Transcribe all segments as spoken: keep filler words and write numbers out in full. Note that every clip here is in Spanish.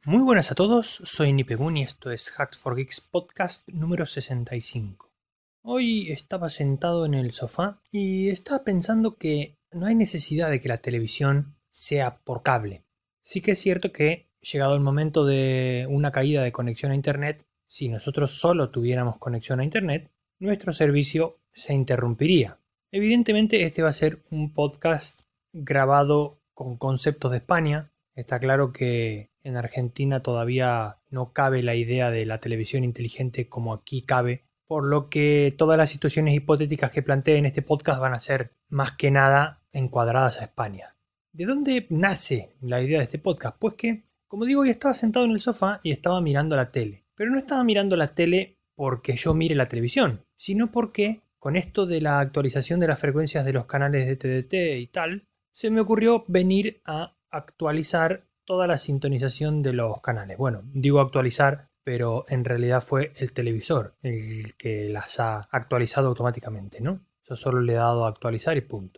Muy buenas a todos, soy Nipegun y esto es Hacks for Geeks podcast número sesenta y cinco. Hoy estaba sentado en el sofá y estaba pensando que no hay necesidad de que la televisión sea por cable. Sí que es cierto que, llegado el momento de una caída de conexión a internet, si nosotros solo tuviéramos conexión a internet, nuestro servicio se interrumpiría. Evidentemente este va a ser un podcast grabado con conceptos de España. Está claro que en Argentina todavía no cabe la idea de la televisión inteligente como aquí cabe, por lo que todas las situaciones hipotéticas que planteé en este podcast van a ser más que nada encuadradas a España. ¿De dónde nace la idea de este podcast? Pues que, como digo, yo estaba sentado en el sofá y estaba mirando la tele. Pero no estaba mirando la tele porque yo mire la televisión, sino porque con esto de la actualización de las frecuencias de los canales de T D T y tal, se me ocurrió venir a actualizar toda la sintonización de los canales. Bueno, digo actualizar, pero en realidad fue el televisor el que las ha actualizado automáticamente, ¿no? Yo solo le he dado a actualizar y punto.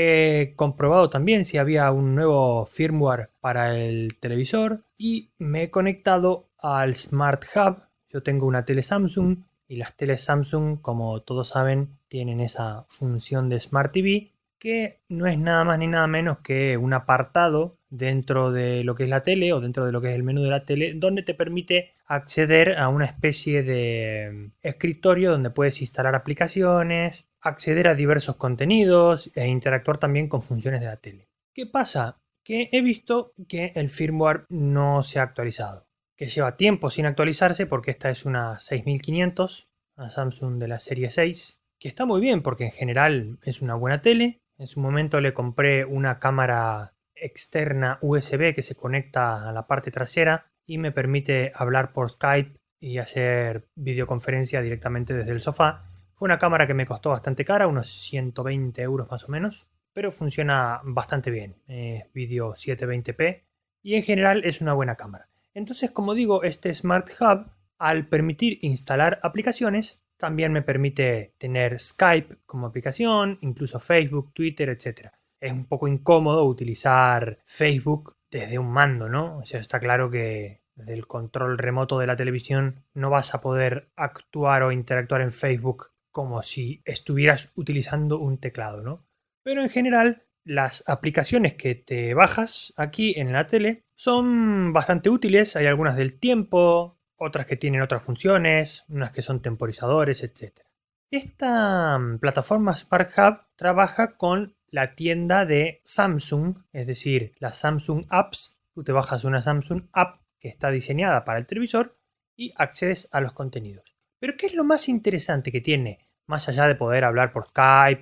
He comprobado también si había un nuevo firmware para el televisor y me he conectado al Smart Hub. Yo tengo una tele Samsung y las teles Samsung, como todos saben, tienen esa función de Smart T V que no es nada más ni nada menos que un apartado dentro de lo que es la tele o dentro de lo que es el menú de la tele, donde te permite acceder a una especie de escritorio donde puedes instalar aplicaciones, acceder a diversos contenidos e interactuar también con funciones de la tele. ¿Qué pasa? Que he visto que el firmware no se ha actualizado, que lleva tiempo sin actualizarse porque esta es una seis mil quinientos, una Samsung de la serie seis, que está muy bien porque en general es una buena tele. En su momento le compré una cámara externa U S B que se conecta a la parte trasera y me permite hablar por Skype y hacer videoconferencia directamente desde el sofá. Fue una cámara que me costó bastante cara, unos ciento veinte euros más o menos, pero funciona bastante bien. Es vídeo setecientos veinte p y en general es una buena cámara. Entonces, como digo, este Smart Hub, al permitir instalar aplicaciones, también me permite tener Skype como aplicación, incluso Facebook, Twitter, etcétera. Es un poco incómodo utilizar Facebook desde un mando, ¿no? O sea, está claro que desde el control remoto de la televisión no vas a poder actuar o interactuar en Facebook como si estuvieras utilizando un teclado, ¿no? Pero en general, las aplicaciones que te bajas aquí en la tele son bastante útiles. Hay algunas del tiempo, otras que tienen otras funciones, unas que son temporizadores, etcétera. Esta mm, plataforma Smart Hub trabaja con la tienda de Samsung, es decir, las Samsung Apps. Tú te bajas una Samsung App que está diseñada para el televisor y accedes a los contenidos. Pero ¿qué es lo más interesante que tiene? Más allá de poder hablar por Skype,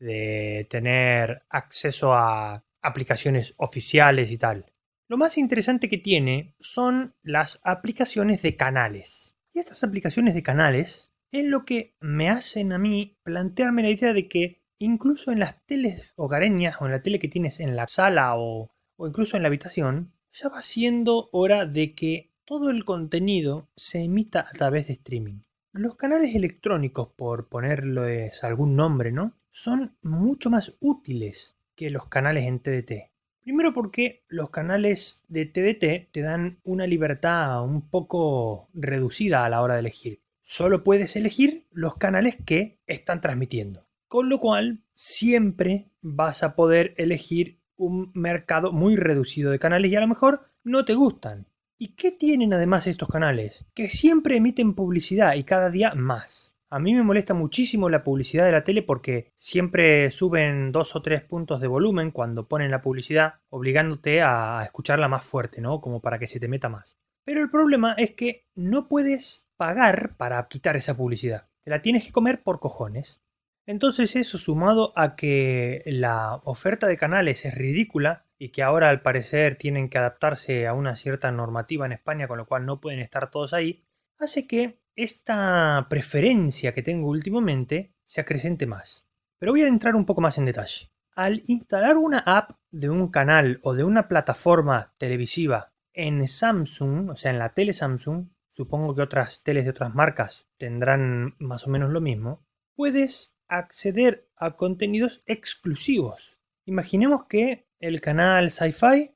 de tener acceso a aplicaciones oficiales y tal. Lo más interesante que tiene son las aplicaciones de canales. Y estas aplicaciones de canales es lo que me hacen a mí plantearme la idea de que incluso en las teles hogareñas o en la tele que tienes en la sala o, o incluso en la habitación, ya va siendo hora de que todo el contenido se emita a través de streaming. Los canales electrónicos, por ponerles algún nombre, ¿no?, son mucho más útiles que los canales en T D T. Primero porque los canales de T D T te dan una libertad un poco reducida a la hora de elegir. Solo puedes elegir los canales que están transmitiendo. Con lo cual, siempre vas a poder elegir un mercado muy reducido de canales y a lo mejor no te gustan. ¿Y qué tienen además estos canales? Que siempre emiten publicidad y cada día más. A mí me molesta muchísimo la publicidad de la tele porque siempre suben dos o tres puntos de volumen cuando ponen la publicidad, obligándote a escucharla más fuerte, ¿no? Como para que se te meta más. Pero el problema es que no puedes pagar para quitar esa publicidad. Te la tienes que comer por cojones. Entonces eso, sumado a que la oferta de canales es ridícula y que ahora al parecer tienen que adaptarse a una cierta normativa en España, con lo cual no pueden estar todos ahí, hace que esta preferencia que tengo últimamente se acrecente más. Pero voy a entrar un poco más en detalle. Al instalar una app de un canal o de una plataforma televisiva en Samsung, o sea en la tele Samsung, supongo que otras teles de otras marcas tendrán más o menos lo mismo, puedes acceder a contenidos exclusivos. Imaginemos que el canal Sci-Fi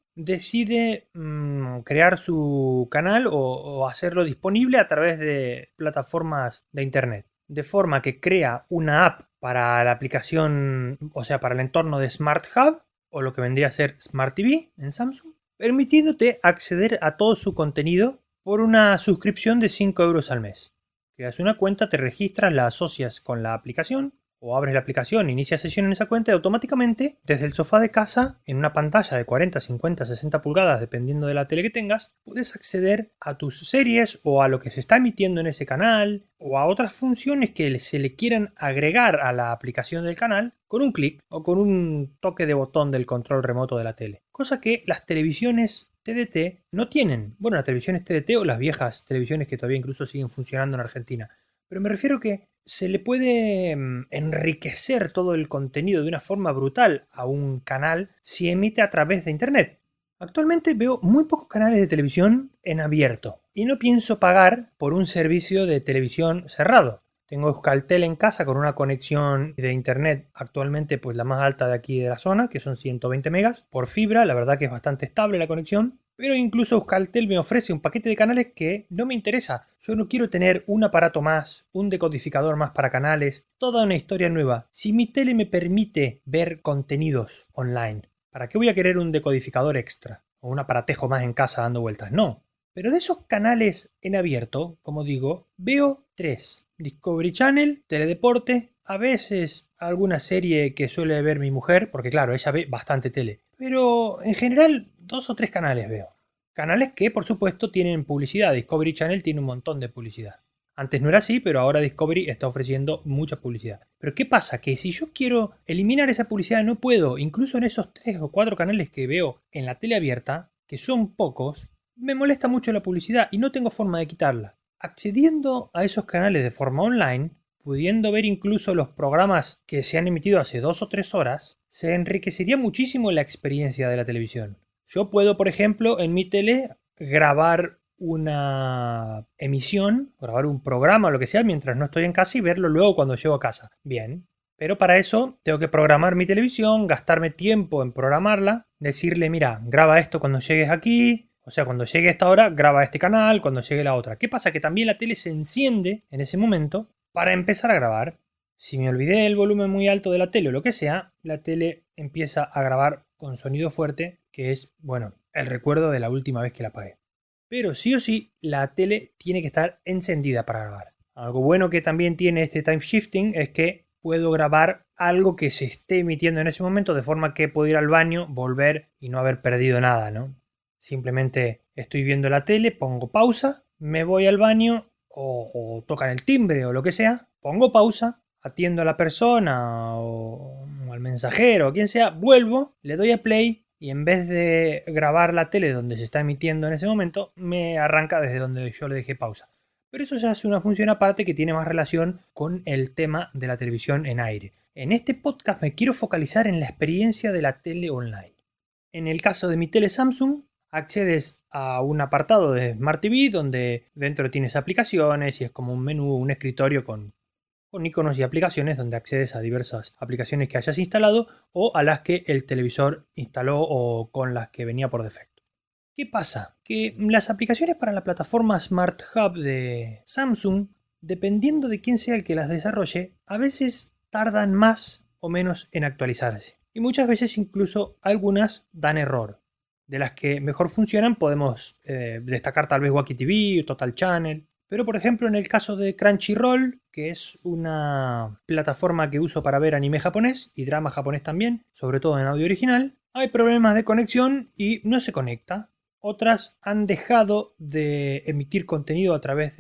decide mmm, crear su canal o, o hacerlo disponible a través de plataformas de internet. De forma que crea una app para la aplicación, o sea, para el entorno de Smart Hub, o lo que vendría a ser Smart T V en Samsung, permitiéndote acceder a todo su contenido por una suscripción de cinco euros al mes. Creas una cuenta, te registras, la asocias con la aplicación, o abres la aplicación, inicias sesión en esa cuenta y automáticamente, desde el sofá de casa, en una pantalla de cuarenta, cincuenta, sesenta pulgadas, dependiendo de la tele que tengas, puedes acceder a tus series o a lo que se está emitiendo en ese canal o a otras funciones que se le quieran agregar a la aplicación del canal con un clic o con un toque de botón del control remoto de la tele. Cosa que las televisiones T D T no tienen. Bueno, las televisiones T D T o las viejas televisiones que todavía incluso siguen funcionando en Argentina. Pero me refiero que se le puede enriquecer todo el contenido de una forma brutal a un canal si emite a través de internet. Actualmente veo muy pocos canales de televisión en abierto y no pienso pagar por un servicio de televisión cerrado. Tengo Euskaltel en casa con una conexión de internet actualmente pues la más alta de aquí de la zona, que son ciento veinte megas por fibra. La verdad que es bastante estable la conexión. Pero incluso Euskaltel me ofrece un paquete de canales que no me interesa. Yo no quiero tener un aparato más, un decodificador más para canales, toda una historia nueva. Si mi tele me permite ver contenidos online, ¿para qué voy a querer un decodificador extra? O un aparatejo más en casa dando vueltas. No. Pero de esos canales en abierto, como digo, veo tres. Discovery Channel, Teledeporte, a veces alguna serie que suele ver mi mujer, porque claro, ella ve bastante tele. Pero en general dos o tres canales veo. Canales que por supuesto tienen publicidad. Discovery Channel tiene un montón de publicidad. Antes no era así, pero ahora Discovery está ofreciendo mucha publicidad. Pero ¿qué pasa? Que si yo quiero eliminar esa publicidad no puedo. Incluso en esos tres o cuatro canales que veo en la tele abierta, que son pocos, me molesta mucho la publicidad y no tengo forma de quitarla. Accediendo a esos canales de forma online, pudiendo ver incluso los programas que se han emitido hace dos o tres horas, se enriquecería muchísimo la experiencia de la televisión. Yo puedo, por ejemplo, en mi tele grabar una emisión, grabar un programa o lo que sea mientras no estoy en casa y verlo luego cuando llego a casa. Bien. Pero para eso tengo que programar mi televisión, gastarme tiempo en programarla, decirle, mira, graba esto cuando llegues aquí. O sea, cuando llegue a esta hora, graba este canal, cuando llegue la otra. ¿Qué pasa? Que también la tele se enciende en ese momento para empezar a grabar. Si me olvidé el volumen muy alto de la tele o lo que sea, la tele empieza a grabar con sonido fuerte, que es, bueno, el recuerdo de la última vez que la apagué. Pero sí o sí, la tele tiene que estar encendida para grabar. Algo bueno que también tiene este time shifting es que puedo grabar algo que se esté emitiendo en ese momento, de forma que puedo ir al baño, volver y no haber perdido nada, ¿no? Simplemente estoy viendo la tele, pongo pausa, me voy al baño o, o tocan el timbre o lo que sea, pongo pausa, atiendo a la persona o, o al mensajero o quien sea, vuelvo, le doy a play y en vez de grabar la tele donde se está emitiendo en ese momento, me arranca desde donde yo le dejé pausa. Pero eso ya es una función aparte que tiene más relación con el tema de la televisión en aire. En este podcast me quiero focalizar en la experiencia de la tele online. En el caso de mi tele Samsung, accedes a un apartado de Smart T V donde dentro tienes aplicaciones y es como un menú, un escritorio con, con iconos y aplicaciones donde accedes a diversas aplicaciones que hayas instalado o a las que el televisor instaló o con las que venía por defecto. ¿Qué pasa? Que las aplicaciones para la plataforma Smart Hub de Samsung, dependiendo de quién sea el que las desarrolle, a veces tardan más o menos en actualizarse. Y muchas veces incluso algunas dan error. De las que mejor funcionan podemos eh, destacar tal vez Wacky T V o Total Channel. Pero por ejemplo en el caso de Crunchyroll, que es una plataforma que uso para ver anime japonés y drama japonés también, sobre todo en audio original, hay problemas de conexión y no se conecta. Otras han dejado de emitir contenido a través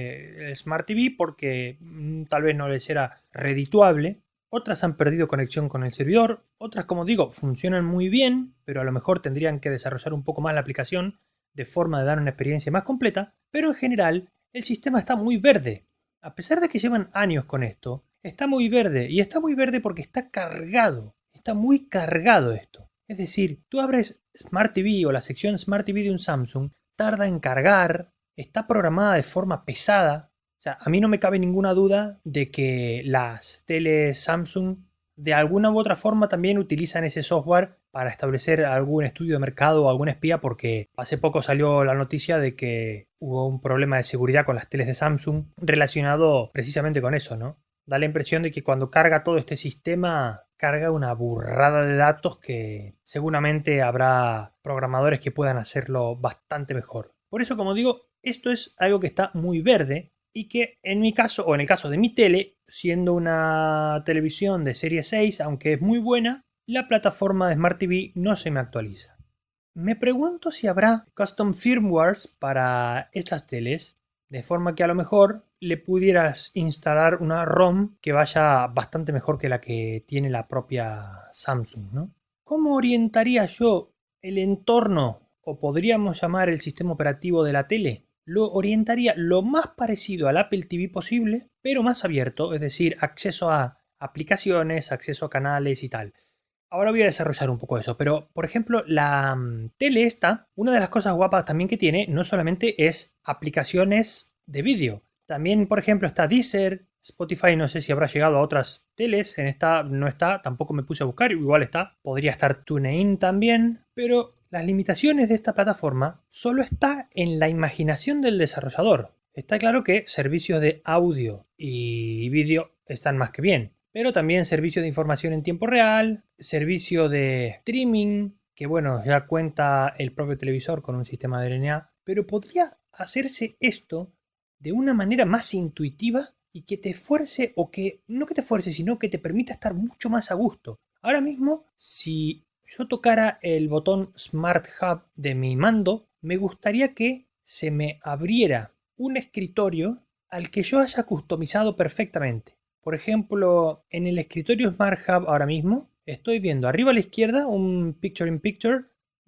de Smart T V porque mmm, tal vez no les era redituable. Otras han perdido conexión con el servidor, otras, como digo, funcionan muy bien, pero a lo mejor tendrían que desarrollar un poco más la aplicación de forma de dar una experiencia más completa, pero en general el sistema está muy verde. A pesar de que llevan años con esto, está muy verde, y está muy verde porque está cargado, está muy cargado esto. Es decir, tú abres Smart T V o la sección Smart T V de un Samsung, tarda en cargar, está programada de forma pesada. O sea, a mí no me cabe ninguna duda de que las teles Samsung de alguna u otra forma también utilizan ese software para establecer algún estudio de mercado o algún espía, porque hace poco salió la noticia de que hubo un problema de seguridad con las teles de Samsung relacionado precisamente con eso, ¿no? Da la impresión de que cuando carga todo este sistema, carga una burrada de datos que seguramente habrá programadores que puedan hacerlo bastante mejor. Por eso, como digo, esto es algo que está muy verde y que en mi caso, o en el caso de mi tele, siendo una televisión de serie seis, aunque es muy buena, la plataforma de Smart T V no se me actualiza. Me pregunto si habrá custom firmwares para estas teles, de forma que a lo mejor le pudieras instalar una ROM que vaya bastante mejor que la que tiene la propia Samsung, ¿no? ¿Cómo orientaría yo el entorno, o podríamos llamar el sistema operativo de la tele? Lo orientaría lo más parecido al Apple T V posible, pero más abierto, es decir, acceso a aplicaciones, acceso a canales y tal. Ahora voy a desarrollar un poco eso, pero por ejemplo la um, tele esta, una de las cosas guapas también que tiene no solamente es aplicaciones de vídeo, también por ejemplo está Deezer, Spotify, no sé si habrá llegado a otras teles, en esta no está, tampoco me puse a buscar, igual está, podría estar TuneIn también, pero las limitaciones de esta plataforma solo está en la imaginación del desarrollador. Está claro que servicios de audio y vídeo están más que bien, pero también servicio de información en tiempo real, servicio de streaming, que bueno, ya cuenta el propio televisor con un sistema de R N A, pero podría hacerse esto de una manera más intuitiva y que te fuerce, o que no que te fuerce, sino que te permita estar mucho más a gusto. Ahora mismo, si yo tocara el botón Smart Hub de mi mando, me gustaría que se me abriera un escritorio al que yo haya customizado perfectamente. Por ejemplo, en el escritorio Smart Hub ahora mismo estoy viendo arriba a la izquierda un Picture in Picture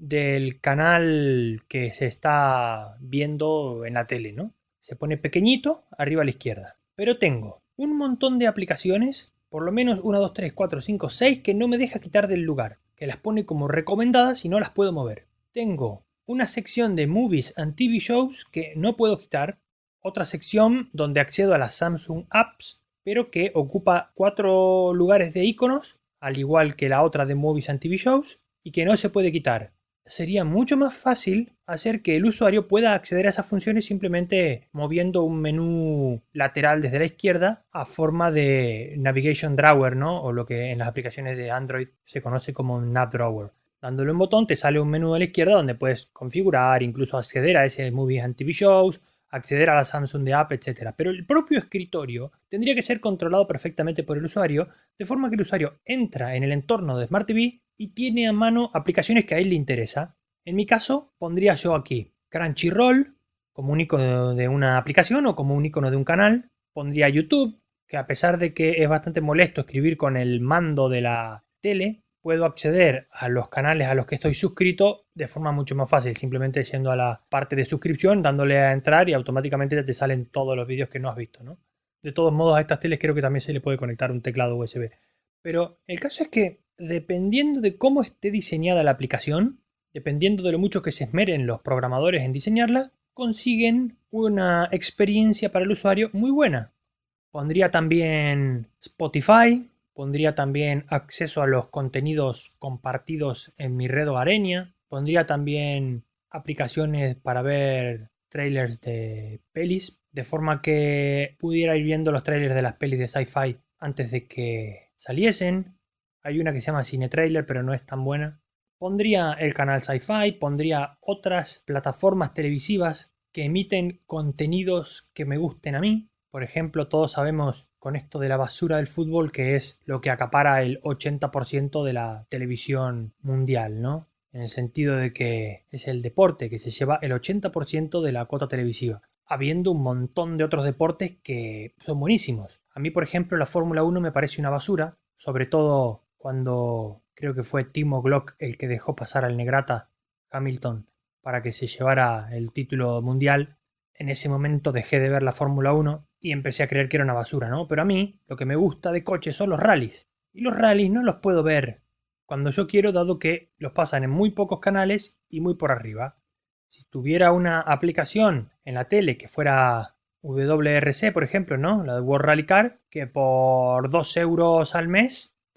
del canal que se está viendo en la tele, ¿no? Se pone pequeñito arriba a la izquierda. Pero tengo un montón de aplicaciones, por lo menos uno, dos, tres, cuatro, cinco, seis, que no me deja quitar del lugar, que las pone como recomendadas y no las puedo mover. Tengo una sección de Movies and T V Shows que no puedo quitar, otra sección donde accedo a las Samsung Apps, pero que ocupa cuatro lugares de iconos, al igual que la otra de Movies and T V Shows, y que no se puede quitar. Sería mucho más fácil hacer que el usuario pueda acceder a esas funciones simplemente moviendo un menú lateral desde la izquierda a forma de Navigation Drawer, ¿no? O lo que en las aplicaciones de Android se conoce como Nav Drawer. Dándole un botón te sale un menú a la izquierda donde puedes configurar, incluso acceder a ese Movies and T V Shows, acceder a la Samsung de App, etcétera. Pero el propio escritorio tendría que ser controlado perfectamente por el usuario, de forma que el usuario entra en el entorno de Smart T V y tiene a mano aplicaciones que a él le interesa. En mi caso, pondría yo aquí Crunchyroll como un icono de una aplicación o como un icono de un canal. Pondría YouTube, que a pesar de que es bastante molesto escribir con el mando de la tele, puedo acceder a los canales a los que estoy suscrito de forma mucho más fácil, simplemente yendo a la parte de suscripción, dándole a entrar y automáticamente te salen todos los vídeos que no has visto, ¿no? De todos modos, a estas teles creo que también se le puede conectar un teclado U S B. Pero el caso es que, dependiendo de cómo esté diseñada la aplicación, dependiendo de lo mucho que se esmeren los programadores en diseñarla, consiguen una experiencia para el usuario muy buena. Pondría también Spotify, pondría también acceso a los contenidos compartidos en mi red hogareña, pondría también aplicaciones para ver trailers de pelis, de forma que pudiera ir viendo los trailers de las pelis de sci-fi antes de que saliesen. Hay una que se llama Cine Trailer, pero no es tan buena. Pondría el canal Sci-Fi, pondría otras plataformas televisivas que emiten contenidos que me gusten a mí. Por ejemplo, todos sabemos con esto de la basura del fútbol que es lo que acapara el ochenta por ciento de la televisión mundial, ¿no? En el sentido de que es el deporte que se lleva el ochenta por ciento de la cuota televisiva, habiendo un montón de otros deportes que son buenísimos. A mí, por ejemplo, la Fórmula uno me parece una basura, sobre todo cuando creo que fue Timo Glock el que dejó pasar al negrata Hamilton para que se llevara el título mundial. En ese momento dejé de ver la Fórmula uno y empecé a creer que era una basura, ¿no? Pero a mí lo que me gusta de coches son los rallies. Y los rallies no los puedo ver cuando yo quiero, dado que los pasan en muy pocos canales y muy por arriba. Si tuviera una aplicación en la tele que fuera W R C, por ejemplo, ¿no? La de World Rally Car, que por dos euros al mes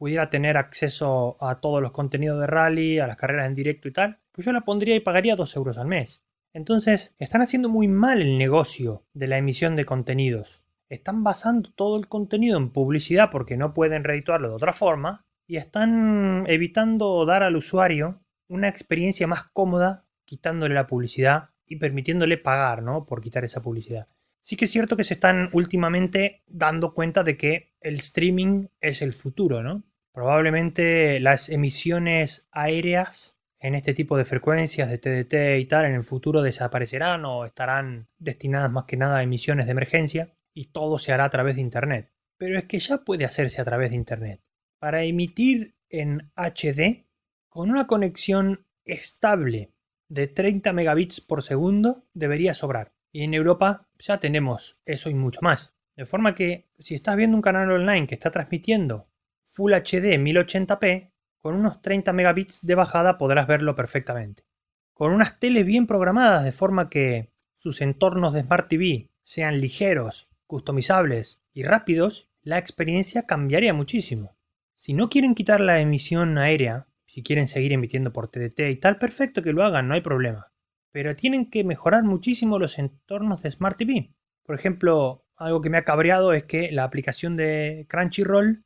pudiera tener acceso a todos los contenidos de rally, a las carreras en directo y tal, pues yo la pondría y pagaría dos euros al mes. Entonces, están haciendo muy mal el negocio de la emisión de contenidos. Están basando todo el contenido en publicidad porque no pueden redituarlo de otra forma y están evitando dar al usuario una experiencia más cómoda quitándole la publicidad y permitiéndole pagar, ¿no?, por quitar esa publicidad. Sí que es cierto que se están últimamente dando cuenta de que el streaming es el futuro, ¿no? Probablemente las emisiones aéreas en este tipo de frecuencias de T D T y tal en el futuro desaparecerán o estarán destinadas más que nada a emisiones de emergencia y todo se hará a través de Internet. Pero es que ya puede hacerse a través de Internet. Para emitir en H D, con una conexión estable de treinta megabits por segundo, debería sobrar. Y en Europa ya tenemos eso y mucho más. De forma que si estás viendo un canal online que está transmitiendo Full H D mil ochenta p, con unos treinta megabits de bajada podrás verlo perfectamente. Con unas teles bien programadas de forma que sus entornos de Smart T V sean ligeros, customizables y rápidos, la experiencia cambiaría muchísimo. Si no quieren quitar la emisión aérea, si quieren seguir emitiendo por T D T y tal, perfecto que lo hagan, no hay problema. Pero tienen que mejorar muchísimo los entornos de Smart T V. Por ejemplo, algo que me ha cabreado es que la aplicación de Crunchyroll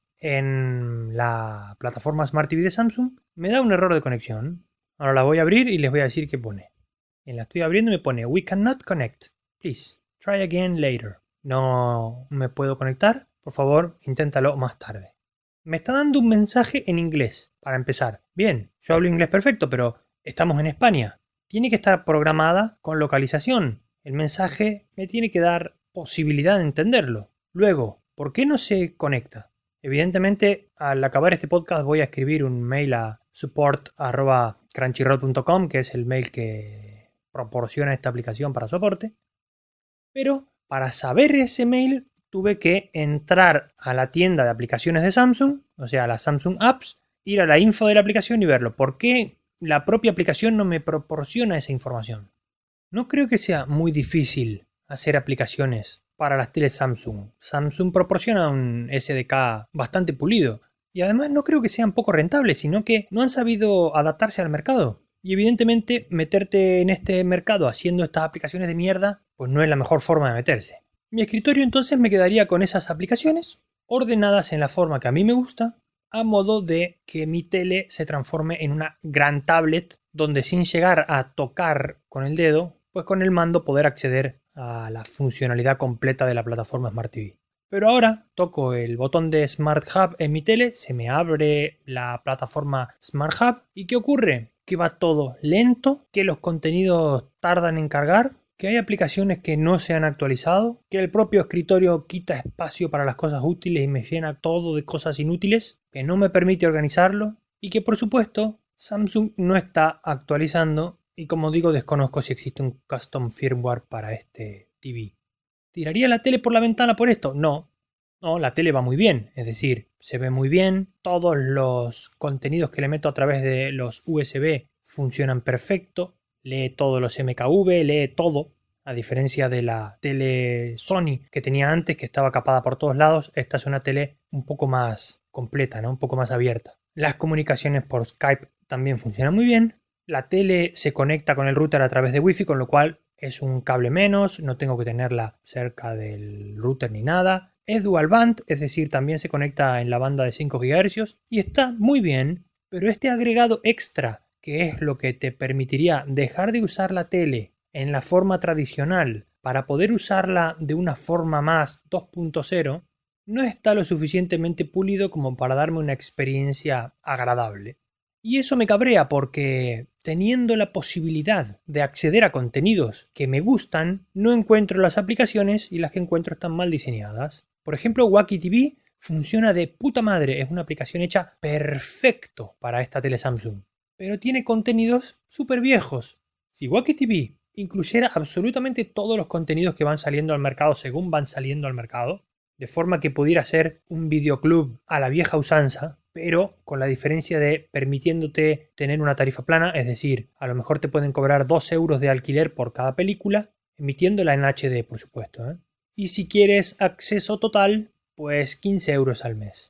en la plataforma Smart T V de Samsung me da un error de conexión. Ahora la voy a abrir y les voy a decir qué pone. En la estoy abriendo y me pone We cannot connect. Please, try again later. No me puedo conectar. Por favor, inténtalo más tarde. Me está dando un mensaje en inglés, para empezar. Bien, yo hablo inglés perfecto, pero estamos en España. Tiene que estar programada con localización. El mensaje me tiene que dar posibilidad de entenderlo. Luego, ¿por qué no se conecta? Evidentemente, al acabar este podcast voy a escribir un mail a support arroba crunchyroll punto com, que es el mail que proporciona esta aplicación para soporte. Pero para saber ese mail tuve que entrar a la tienda de aplicaciones de Samsung, o sea, a las Samsung Apps, ir a la info de la aplicación y verlo. ¿Por qué la propia aplicación no me proporciona esa información? No creo que sea muy difícil hacer aplicaciones para las teles Samsung. Samsung proporciona un S D K bastante pulido. Y además no creo que sean poco rentables, sino que no han sabido adaptarse al mercado. Y evidentemente meterte en este mercado haciendo estas aplicaciones de mierda, pues no es la mejor forma de meterse. Mi escritorio entonces me quedaría con esas aplicaciones, ordenadas en la forma que a mí me gusta, a modo de que mi tele se transforme en una gran tablet, donde sin llegar a tocar con el dedo, pues con el mando poder acceder a la funcionalidad completa de la plataforma Smart T V. Pero ahora toco el botón de Smart Hub en mi tele, se me abre la plataforma Smart Hub y ¿qué ocurre? Que va todo lento, que los contenidos tardan en cargar, que hay aplicaciones que no se han actualizado, que el propio escritorio quita espacio para las cosas útiles y me llena todo de cosas inútiles, que no me permite organizarlo y que por supuesto Samsung no está actualizando y como digo desconozco si existe un custom firmware para este T V. ¿Tiraría la tele por la ventana por esto? No. No, la tele va muy bien, es decir, se ve muy bien, todos los contenidos que le meto a través de los U S B funcionan perfecto, lee todos los M K V, lee todo, a diferencia de la tele Sony que tenía antes, que estaba capada por todos lados. Esta es una tele un poco más completa, ¿no? Un poco más abierta. Las comunicaciones por Skype también funcionan muy bien. La tele se conecta con el router a través de Wi-Fi, con lo cual es un cable menos, no tengo que tenerla cerca del router ni nada. Es dual band, es decir, también se conecta en la banda de cinco gigahercios y está muy bien, pero este agregado extra, que es lo que te permitiría dejar de usar la tele en la forma tradicional para poder usarla de una forma más dos punto cero, no está lo suficientemente pulido como para darme una experiencia agradable. Y eso me cabrea porque teniendo la posibilidad de acceder a contenidos que me gustan, no encuentro las aplicaciones y las que encuentro están mal diseñadas. Por ejemplo, Wacky T V funciona de puta madre, es una aplicación hecha perfecto para esta tele Samsung, pero tiene contenidos súper viejos. Si Wacky T V incluyera absolutamente todos los contenidos que van saliendo al mercado según van saliendo al mercado, de forma que pudiera ser un videoclub a la vieja usanza, pero con la diferencia de permitiéndote tener una tarifa plana, es decir, a lo mejor te pueden cobrar dos euros de alquiler por cada película, emitiéndola en H D, por supuesto, ¿eh? Y si quieres acceso total, pues quince euros al mes.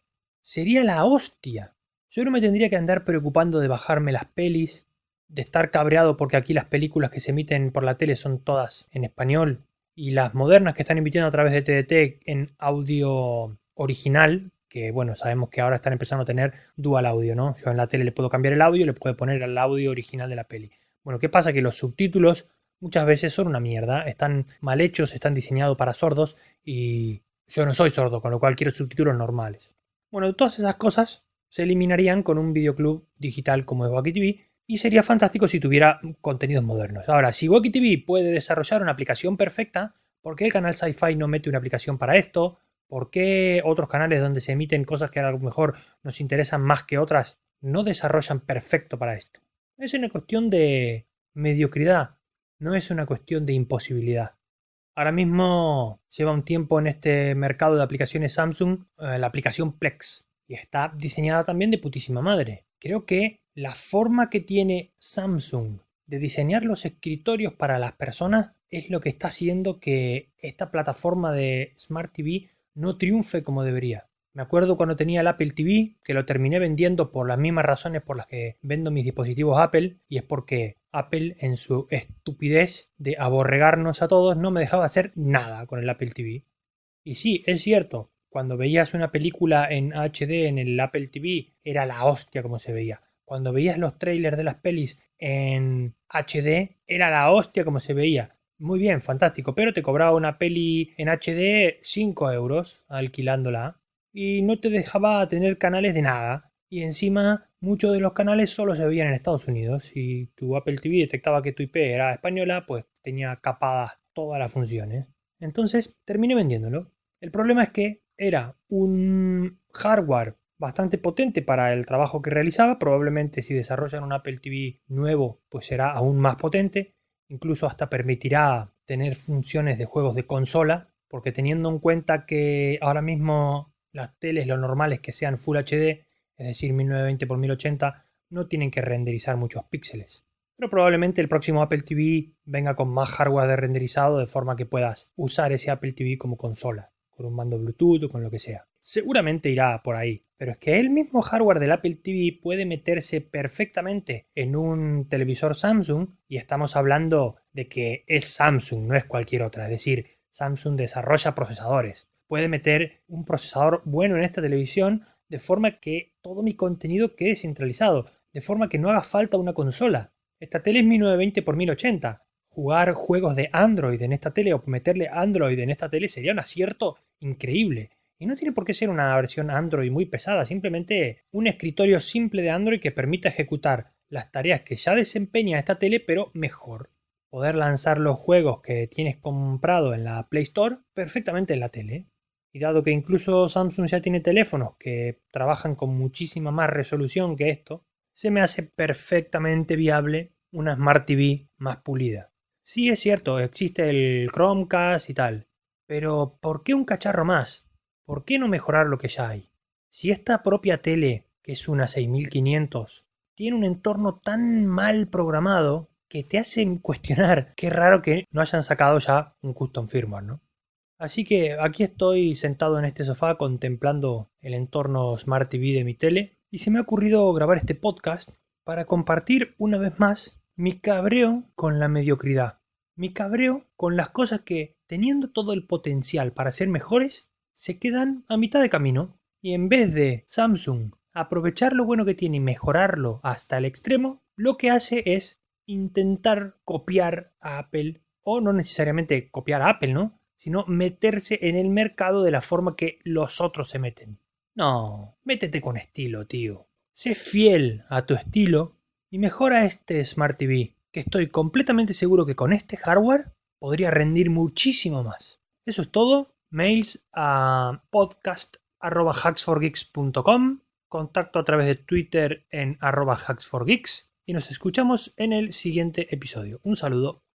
sería la hostia. Yo no me tendría que andar preocupando de bajarme las pelis, de estar cabreado porque aquí las películas que se emiten por la tele son todas en español y las modernas que están emitiendo a través de T D T en audio original, que bueno, sabemos que ahora están empezando a tener dual audio, ¿no? Yo en la tele le puedo cambiar el audio y le puedo poner el audio original de la peli. Bueno, ¿qué pasa? Que los subtítulos muchas veces son una mierda, están mal hechos, están diseñados para sordos y yo no soy sordo, con lo cual quiero subtítulos normales. Bueno, todas esas cosas se eliminarían con un videoclub digital como es Woki T V y sería fantástico si tuviera contenidos modernos. Ahora, si Woki T V puede desarrollar una aplicación perfecta, ¿por qué el canal Sci-Fi no mete una aplicación para esto? ¿Por qué otros canales donde se emiten cosas que a lo mejor nos interesan más que otras no desarrollan perfecto para esto? Es una cuestión de mediocridad, no es una cuestión de imposibilidad. Ahora mismo lleva un tiempo en este mercado de aplicaciones Samsung eh, la aplicación Plex y está diseñada también de putísima madre. Creo que la forma que tiene Samsung de diseñar los escritorios para las personas es lo que está haciendo que esta plataforma de Smart T V no triunfe como debería. Me acuerdo cuando tenía el Apple T V, que lo terminé vendiendo por las mismas razones por las que vendo mis dispositivos Apple, y es porque Apple, en su estupidez de aborregarnos a todos, no me dejaba hacer nada con el Apple T V. Y sí, es cierto, cuando veías una película en H D en el Apple T V, era la hostia como se veía. Cuando veías los trailers de las pelis en H D, era la hostia como se veía. Muy bien, fantástico, pero te cobraba una peli en H D cinco euros alquilándola y no te dejaba tener canales de nada. Y encima, muchos de los canales solo se veían en Estados Unidos. Si tu Apple T V detectaba que tu I P era española, pues tenía capadas todas las funciones. Entonces terminé vendiéndolo. El problema es que era un hardware bastante potente para el trabajo que realizaba. Probablemente si desarrollan un Apple T V nuevo, pues será aún más potente. Incluso hasta permitirá tener funciones de juegos de consola, porque teniendo en cuenta que ahora mismo las teles, lo normal es que sean Full H D, es decir, mil novecientos veinte por mil ochenta, no tienen que renderizar muchos píxeles. Pero probablemente el próximo Apple T V venga con más hardware de renderizado, de forma que puedas usar ese Apple T V como consola, con un mando Bluetooth o con lo que sea. Seguramente irá por ahí. Pero es que el mismo hardware del Apple T V puede meterse perfectamente en un televisor Samsung, y estamos hablando de que es Samsung, no es cualquier otra. Es decir, Samsung desarrolla procesadores. Puede meter un procesador bueno en esta televisión de forma que todo mi contenido quede centralizado, de forma que no haga falta una consola. Esta tele es mil novecientos veinte por mil ochenta. Jugar juegos de Android en esta tele o meterle Android en esta tele sería un acierto increíble. Y no tiene por qué ser una versión Android muy pesada, simplemente un escritorio simple de Android que permita ejecutar las tareas que ya desempeña esta tele, pero mejor. Poder lanzar los juegos que tienes comprado en la Play Store perfectamente en la tele. Y dado que incluso Samsung ya tiene teléfonos que trabajan con muchísima más resolución que esto, se me hace perfectamente viable una Smart T V más pulida. Sí, es cierto, existe el Chromecast y tal, pero ¿por qué un cacharro más? ¿Por qué no mejorar lo que ya hay? Si esta propia tele, que es una seis mil quinientos, tiene un entorno tan mal programado que te hacen cuestionar qué raro que no hayan sacado ya un custom firmware, ¿no? Así que aquí estoy sentado en este sofá contemplando el entorno Smart T V de mi tele y se me ha ocurrido grabar este podcast para compartir una vez más mi cabreo con la mediocridad. Mi cabreo con las cosas que, teniendo todo el potencial para ser mejores, se quedan a mitad de camino, y en vez de Samsung aprovechar lo bueno que tiene y mejorarlo hasta el extremo, lo que hace es intentar copiar a Apple, o no necesariamente copiar a Apple, ¿no? Sino meterse en el mercado de la forma que los otros se meten. No, métete con estilo, tío. Sé fiel a tu estilo y mejora este Smart T V, que estoy completamente seguro que con este hardware podría rendir muchísimo más. Eso es todo. Mails a podcast arroba hacks for geeks punto com, contacto a través de Twitter en arroba hacks for geeks y nos escuchamos en el siguiente episodio. Un saludo.